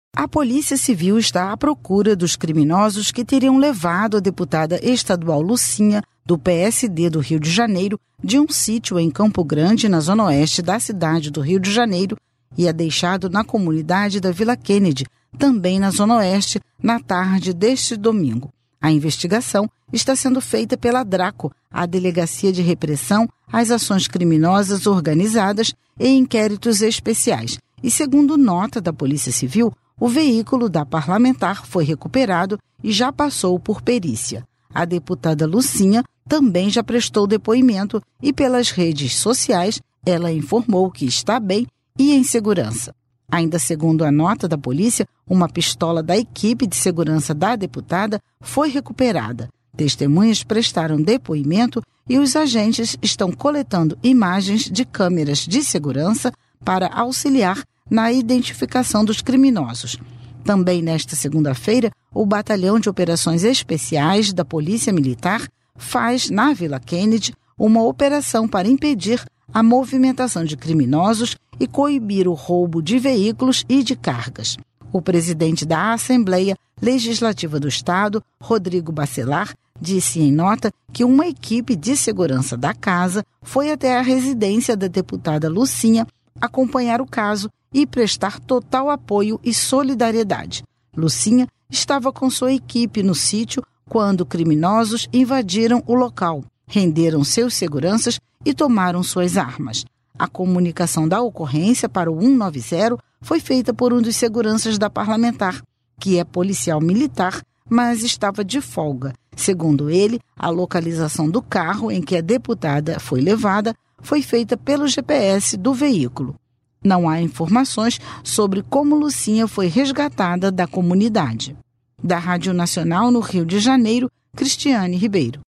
A Polícia Civil está à procura dos criminosos que teriam levado a deputada estadual Lucinha, do PSD do Rio de Janeiro, de um sítio em Campo Grande, na zona oeste da cidade do Rio de Janeiro, e a deixado na comunidade da Vila Kennedy, também na zona oeste, na tarde deste domingo. A investigação está sendo feita pela DRACO, a Delegacia de Repressão às Ações Criminosas Organizadas e Inquéritos Especiais. E segundo nota da Polícia Civil, o veículo da parlamentar foi recuperado e já passou por perícia. A deputada Lucinha também já prestou depoimento e pelas redes sociais ela informou que está bem e em segurança. Ainda segundo a nota da polícia, uma pistola da equipe de segurança da deputada foi recuperada. Testemunhas prestaram depoimento e os agentes estão coletando imagens de câmeras de segurança para auxiliar na identificação dos criminosos. Também nesta segunda-feira, o Batalhão de Operações Especiais da Polícia Militar faz, na Vila Kennedy, uma operação para impedir a movimentação de criminosos e coibir o roubo de veículos e de cargas. O presidente da Assembleia Legislativa do Estado, Rodrigo Bacelar, disse em nota que uma equipe de segurança da casa foi até a residência da deputada Lucinha acompanhar o caso e prestar total apoio e solidariedade. Lucinha estava com sua equipe no sítio quando criminosos invadiram o local, renderam seus seguranças e tomaram suas armas. A comunicação da ocorrência para o 190 foi feita por um dos seguranças da parlamentar, que é policial militar, mas estava de folga. Segundo ele, a localização do carro em que a deputada foi levada foi feita pelo GPS do veículo. Não há informações sobre como Lucinha foi resgatada da comunidade. Da Rádio Nacional no Rio de Janeiro, Cristiane Ribeiro.